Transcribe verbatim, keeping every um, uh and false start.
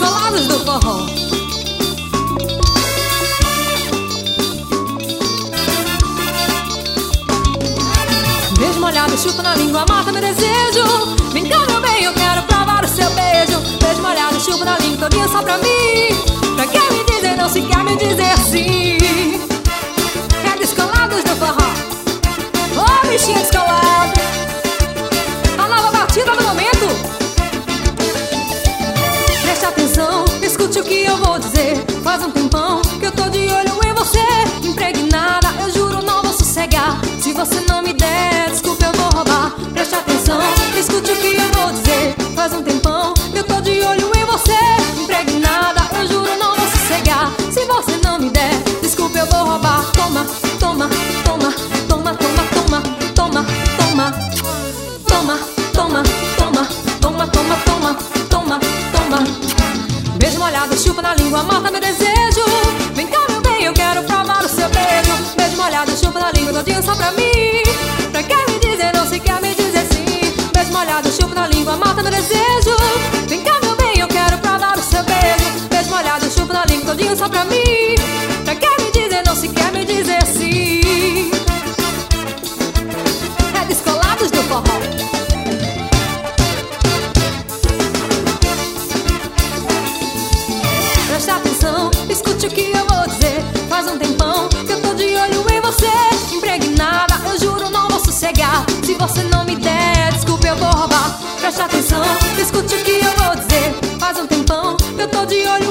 descolados do forró. Beijo molhado, chupa na língua, mata meu desejo. Vem cá, meu bem, eu quero provar o seu beijo. Beijo molhado, chupa na língua, todinha só pra mim. Pra que me dizer não se quer me dizer sim? É descolados do forró. Ô, bichinho descolado, a nova batida do momento. Preste atenção, escute o que eu vou dizer. Faz um tempão que eu tô de olho em você. Impregnada, eu juro não vou sossegar. Se você não me der, desculpa, eu vou roubar. Preste atenção, escute o que eu vou dizer. Faz um tempão que eu tô de olho em você. Impregnada, eu juro não vou sossegar. Se você não me der, desculpa, eu vou roubar. Toma, toma, toma, toma, toma, toma, toma, toma, toma, toma, toma, toma, toma, toma, toma, toma. Beijo molhado, chupa na língua, mata meu desejo. Vem cá, meu bem, eu quero provar o seu beijo. Beijo molhado, chupa na língua, todinho só pra mim. Pra que me dizer não se quer me dizer sim? Beijo molhado, chupa na língua, mata meu desejo. Vem cá, meu bem, eu quero provar o seu beijo. Beijo molhado, chupa na língua, todinho só pra mim. Pra que me dizer não se quer me dizer sim? É descolados do forró. Preste atenção, escute o que eu vou dizer. Faz um tempão que eu tô de olho em você. Impregnada, eu juro não vou sossegar. Se você não me der, desculpa, eu vou roubar. Preste atenção, escute o que eu vou dizer. Faz um tempão que eu tô de olho